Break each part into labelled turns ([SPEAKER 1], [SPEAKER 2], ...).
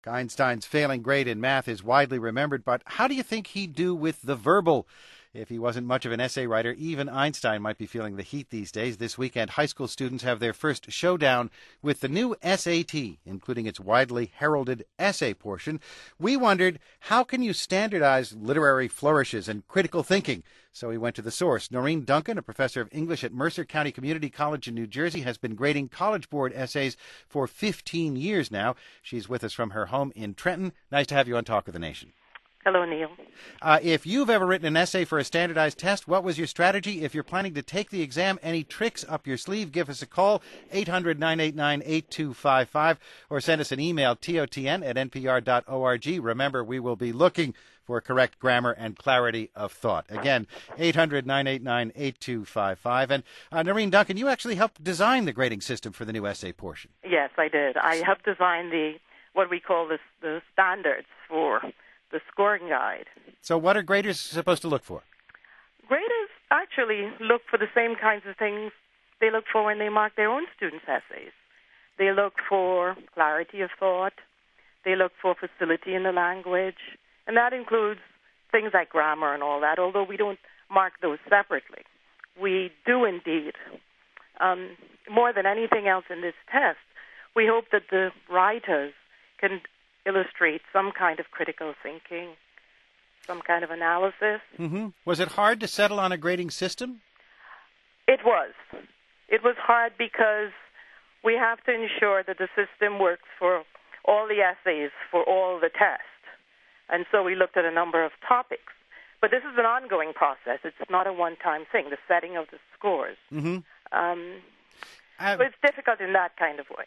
[SPEAKER 1] Einstein's failing grade in math is widely remembered, but how do you think he'd do with the verbal? If he wasn't much of an essay writer, even Einstein might be feeling the heat these days. This weekend, high school students have their first showdown with the new SAT, including its widely heralded essay portion. We wondered, how can you standardize literary flourishes and critical thinking? So we went to the source. Noreen Duncan, a professor of English at Mercer County Community College in New Jersey, has been grading College Board essays for 15 years now. She's with us from her home in Trenton. Nice to have you on Talk of the Nation.
[SPEAKER 2] Hello, Neil.
[SPEAKER 1] If you've ever written an essay for a standardized test, what was your strategy? If you're planning to take the exam, any tricks up your sleeve, give us a call, 800-989-8255, or send us an email, totn@npr.org. Remember, we will be looking for correct grammar and clarity of thought. Again, 800-989-8255. And Noreen Duncan, you actually helped design the grading system for the new essay portion.
[SPEAKER 2] Yes, I did. I helped design what we call the standards for the scoring guide.
[SPEAKER 1] So what are graders supposed to look for?
[SPEAKER 2] Graders actually look for the same kinds of things they look for when they mark their own students' essays. They look for clarity of thought. They look for facility in the language. And that includes things like grammar and all that, although we don't mark those separately. We do indeed. More than anything else in this test, we hope that the writers can illustrate some kind of critical thinking, some kind of analysis.
[SPEAKER 1] Mm-hmm. Was it hard to settle on a grading system?
[SPEAKER 2] It was. It was hard because we have to ensure that the system works for all the essays, for all the tests. And so we looked at a number of topics. But this is an ongoing process. It's not a one-time thing, the setting of the scores.
[SPEAKER 1] Mm-hmm.
[SPEAKER 2] So it's difficult in that kind of way.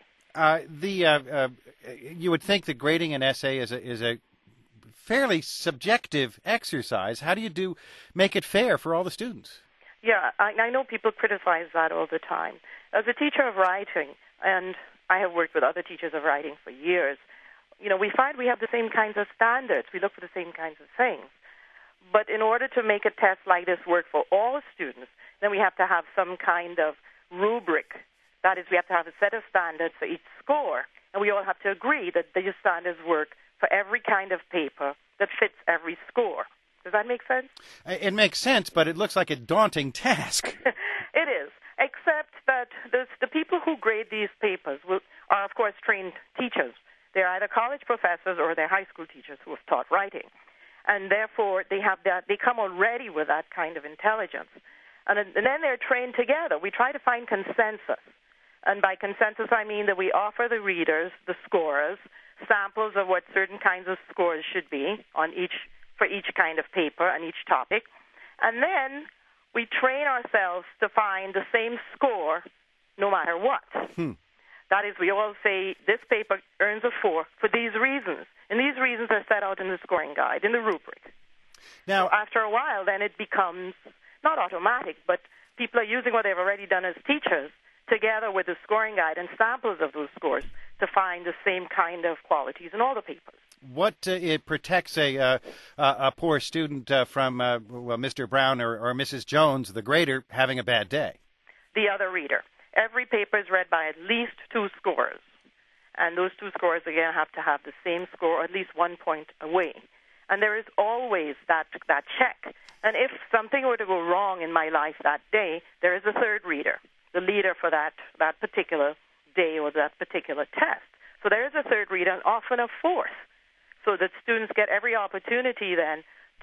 [SPEAKER 1] You would think that grading an essay is a fairly subjective exercise. How do you make it fair for all the students?
[SPEAKER 2] Yeah, I know people criticize that all the time. As a teacher of writing, and I have worked with other teachers of writing for years, we find we have the same kinds of standards. We look for the same kinds of things. But in order to make a test like this work for all students, then we have to have some kind of rubric. That is, we have to have a set of standards for each score, and we all have to agree that these standards work for every kind of paper that fits every score. Does that make sense?
[SPEAKER 1] It makes sense, but it looks like a daunting task.
[SPEAKER 2] It is, except that the people who grade these papers are, of course, trained teachers. They're either college professors or they're high school teachers who have taught writing. And therefore, they come already with that kind of intelligence. And then they're trained together. We try to find consensus. And by consensus, I mean that we offer the readers, the scorers, samples of what certain kinds of scores should be for each kind of paper and each topic. And then we train ourselves to find the same score no matter what. That is, we all say this paper earns a 4 for these reasons. And these reasons are set out in the scoring guide, in the rubric.
[SPEAKER 1] Now,
[SPEAKER 2] so after a while, then it becomes not automatic, but people are using what they've already done as teachers together with the scoring guide and samples of those scores to find the same kind of qualities in all the papers.
[SPEAKER 1] What it protects a poor student from Mr. Brown or Mrs. Jones, the grader, having a bad day?
[SPEAKER 2] The other reader. Every paper is read by at least 2 scorers. And those 2 scorers, again, have to have the same score, or at least 1 point away. And there is always that check. And if something were to go wrong in my life that day, there is a third reader, the leader for that particular day or that particular test. So there is a third reader and often a fourth, so that students get every opportunity then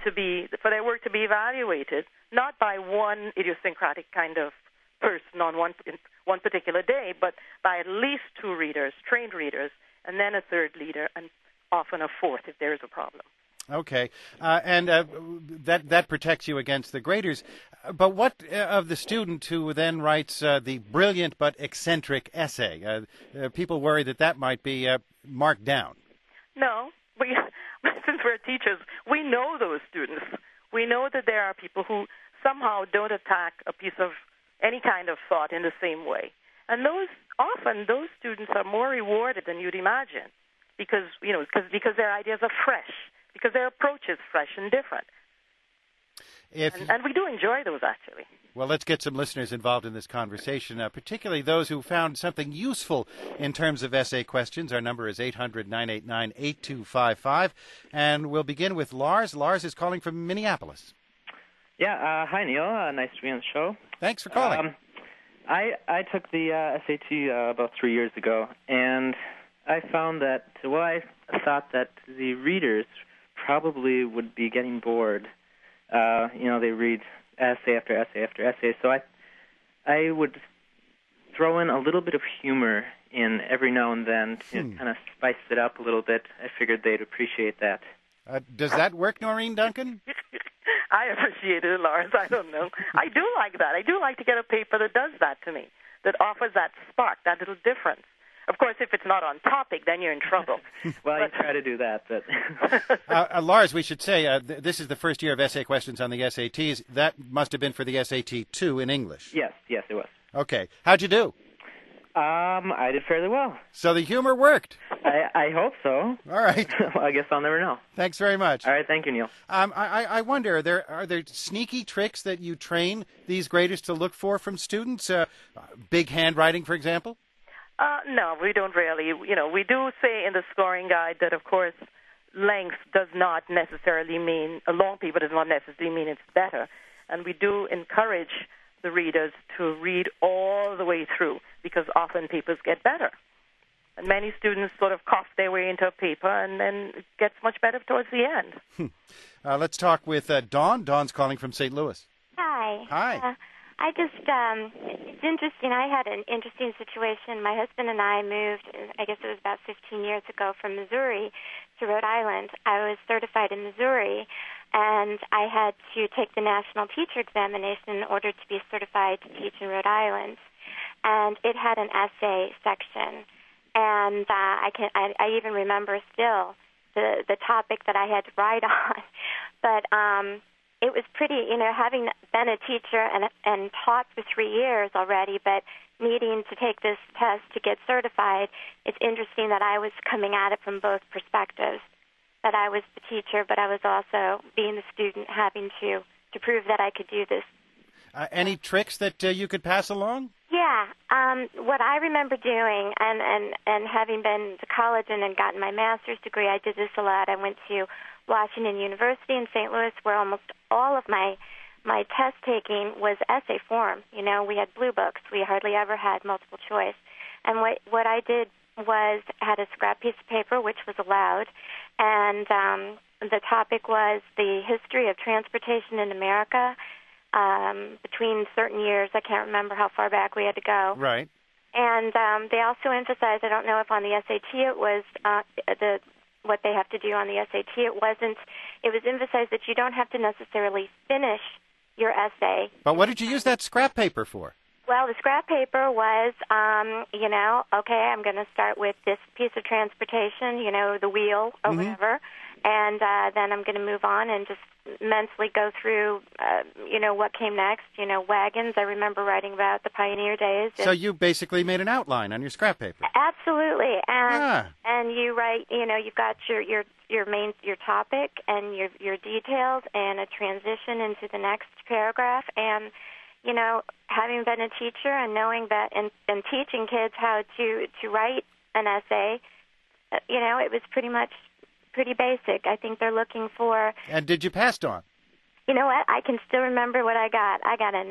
[SPEAKER 2] for their work to be evaluated, not by one idiosyncratic kind of person on one particular day, but by at least 2 readers, trained readers, and then a third leader, and often a fourth if there is a problem.
[SPEAKER 1] Okay, and that protects you against the graders. But what of the student who then writes the brilliant but eccentric essay? People worry that might be marked down.
[SPEAKER 2] No, since we're teachers, we know those students. We know that there are people who somehow don't attack a piece of any kind of thought in the same way. And often those students are more rewarded than you'd imagine because their ideas are fresh, because their approach is fresh and different. And we do enjoy those, actually.
[SPEAKER 1] Well, let's get some listeners involved in this conversation, particularly those who found something useful in terms of essay questions. Our number is 800-989-8255. And we'll begin with Lars. Lars is calling from Minneapolis.
[SPEAKER 3] Yeah, hi, Neil. Nice to be on the show.
[SPEAKER 1] Thanks for calling.
[SPEAKER 3] I took the SAT about 3 years ago, and I found that, I thought that the readers probably would be getting bored. They read essay after essay after essay, so I would throw in a little bit of humor in every now and then to kind of spice it up a little bit. I figured they'd appreciate that.
[SPEAKER 1] Does that work, Noreen Duncan?
[SPEAKER 2] I appreciate it, Lars. I don't know. I do like that. I do like to get a paper that does that to me, that offers that spark, that little difference. Of course, if it's not on topic, then you're in trouble.
[SPEAKER 3] Well, I try to do that. But
[SPEAKER 1] Lars, we should say this is the first year of essay questions on the SATs. That must have been for the SAT-2 in English.
[SPEAKER 3] Yes, it was.
[SPEAKER 1] Okay. How'd you do?
[SPEAKER 3] I did fairly well.
[SPEAKER 1] So the humor worked.
[SPEAKER 3] I hope so.
[SPEAKER 1] All right.
[SPEAKER 3] Well, I guess I'll never know.
[SPEAKER 1] Thanks very much.
[SPEAKER 3] All right, thank you, Neil.
[SPEAKER 1] I wonder, are there sneaky tricks that you train these graders to look for from students? Big handwriting, for example?
[SPEAKER 2] No, we don't really. We do say in the scoring guide that, of course, length does not necessarily mean, a long paper does not necessarily mean it's better. And we do encourage the readers to read all the way through, because often papers get better. And many students sort of cough their way into a paper, and then it gets much better towards the end.
[SPEAKER 1] Let's talk with Dawn. Dawn's calling from St. Louis.
[SPEAKER 4] Hi.
[SPEAKER 1] Hi.
[SPEAKER 4] It's interesting. I had an interesting situation. My husband and I moved, I guess it was about 15 years ago, from Missouri to Rhode Island. I was certified in Missouri, and I had to take the national teacher examination in order to be certified to teach in Rhode Island. And it had an essay section. And I even remember still the topic that I had to write on. But it was pretty, having been a teacher and taught for 3 years already, but needing to take this test to get certified, it's interesting that I was coming at it from both perspectives, that I was the teacher, but I was also, being the student, having to prove that I could do this.
[SPEAKER 1] Any tricks that you could pass along?
[SPEAKER 4] Yeah. What I remember doing, and having been to college and gotten my master's degree, I did this a lot. I went to Washington University in St. Louis, where almost all of my test taking was essay form. We had blue books. We hardly ever had multiple choice. And what I did was had a scrap piece of paper, which was allowed, and the topic was the history of transportation in America between certain years. I can't remember how far back we had to go.
[SPEAKER 1] Right.
[SPEAKER 4] And they also emphasized, I don't know if on the SAT it was what they have to do on the SAT. It was emphasized that you don't have to necessarily finish your essay.
[SPEAKER 1] But what did you use that scrap paper for?
[SPEAKER 4] Well, the scrap paper was, okay, I'm going to start with this piece of transportation, the wheel or whatever, and then I'm going to move on and just mentally go through, what came next, wagons. I remember writing about the pioneer days.
[SPEAKER 1] So you basically made an outline on your scrap paper.
[SPEAKER 4] Absolutely. And you write, you've got your topic and your details and a transition into the next paragraph. And having been a teacher and knowing that and teaching kids how to write an essay, it was pretty basic. I think they're looking for... And
[SPEAKER 1] did you pass, Dawn?
[SPEAKER 4] You know what? I can still remember what I got. I got a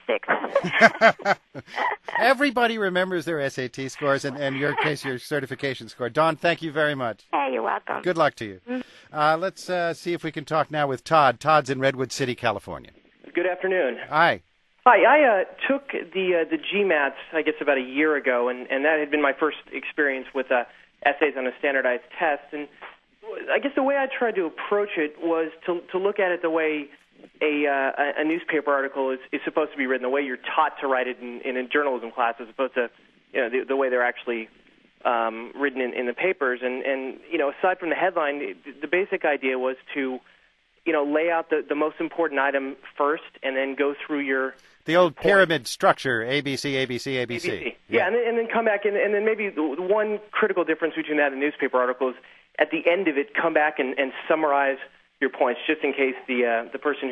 [SPEAKER 4] 96.
[SPEAKER 1] Everybody remembers their SAT scores, and in your case, your certification score. Dawn, thank you very much.
[SPEAKER 4] Hey, you're welcome.
[SPEAKER 1] Good luck to you. Let's see if we can talk now with Todd. Todd's in Redwood City, California.
[SPEAKER 5] Good afternoon.
[SPEAKER 1] Hi.
[SPEAKER 5] Hi, I took the GMATs, I guess, about a year ago, and that had been my first experience with essays on a standardized test. And I guess the way I tried to approach it was to look at it the way a newspaper article is supposed to be written, the way you're taught to write it in a journalism class, as opposed to the way they're actually written in the papers. And aside from the headline, the basic idea was to lay out the most important item first, and then go through
[SPEAKER 1] the old pyramid structure, ABC, ABC, ABC.
[SPEAKER 5] Yeah, and then come back, and then maybe the one critical difference between that and newspaper articles, at the end of it, come back and summarize your points, just in case the person who's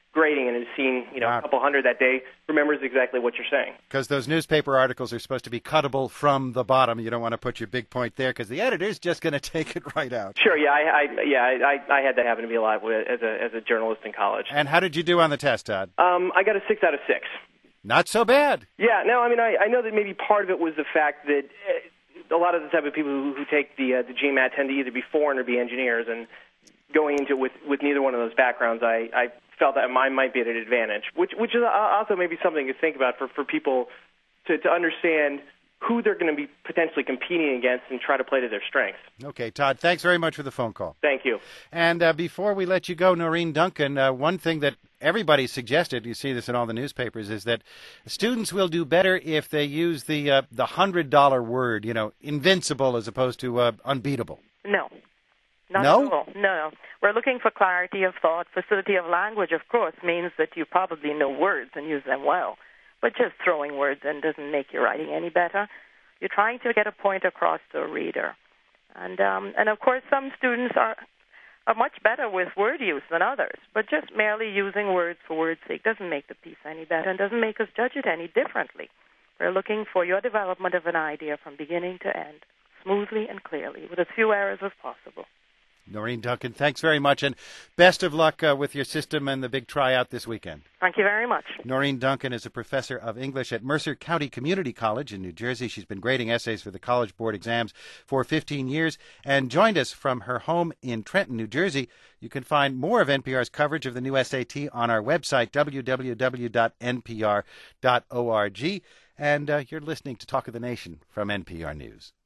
[SPEAKER 5] grading and has seen, a couple hundred that day remembers exactly what you're saying.
[SPEAKER 1] Because those newspaper articles are supposed to be cuttable from the bottom. You don't want to put your big point there because the editor's just going to take it right out.
[SPEAKER 5] Sure, yeah, I had that happen to be alive with as a journalist in college.
[SPEAKER 1] And how did you do on the test, Todd?
[SPEAKER 5] I got a 6 out of 6.
[SPEAKER 1] Not so bad.
[SPEAKER 5] Yeah, no, I mean, I know that maybe part of it was the fact that a lot of the type of people who take the GMAT tend to either be foreign or be engineers, and going into it with neither one of those backgrounds, I felt that mine might be at an advantage, which is also maybe something to think about for people to understand who they're going to be potentially competing against and try to play to their strengths.
[SPEAKER 1] Okay, Todd, thanks very much for the phone call.
[SPEAKER 5] Thank you.
[SPEAKER 1] And before we let you go, Noreen Duncan, one thing that everybody suggested, you see this in all the newspapers, is that students will do better if they use the $100 word, invincible as opposed to unbeatable.
[SPEAKER 2] No. Not
[SPEAKER 1] No?
[SPEAKER 2] at all. No. We're looking for clarity of thought. Facility of language, of course, means that you probably know words and use them well. But just throwing words in doesn't make your writing any better. You're trying to get a point across to a reader. And of course, some students are much better with word use than others. But just merely using words for words' sake doesn't make the piece any better and doesn't make us judge it any differently. We're looking for your development of an idea from beginning to end, smoothly and clearly, with as few errors as possible.
[SPEAKER 1] Noreen Duncan, thanks very much, and best of luck with your system and the big tryout this weekend.
[SPEAKER 2] Thank you very much.
[SPEAKER 1] Noreen Duncan is a professor of English at Mercer County Community College in New Jersey. She's been grading essays for the College Board exams for 15 years and joined us from her home in Trenton, New Jersey. You can find more of NPR's coverage of the new SAT on our website, www.npr.org. And you're listening to Talk of the Nation from NPR News.